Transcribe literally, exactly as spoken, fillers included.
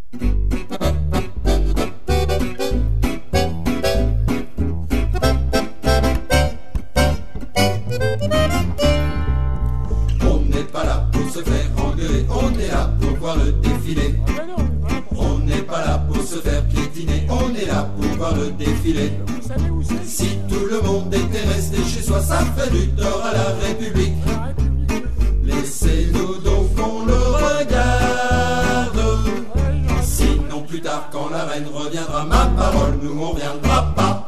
On n'est pas là pour se faire engueuler, on est là pour voir le défilé. On n'est pas là pour se faire piétiner, on est là pour voir le défilé. Si tout le monde était resté chez soi, ça ferait du tort à la République. Laissez-nous donc qu'on le regarde. Sinon plus tard quand la reine reviendra, ma parole, nous on reviendra pas.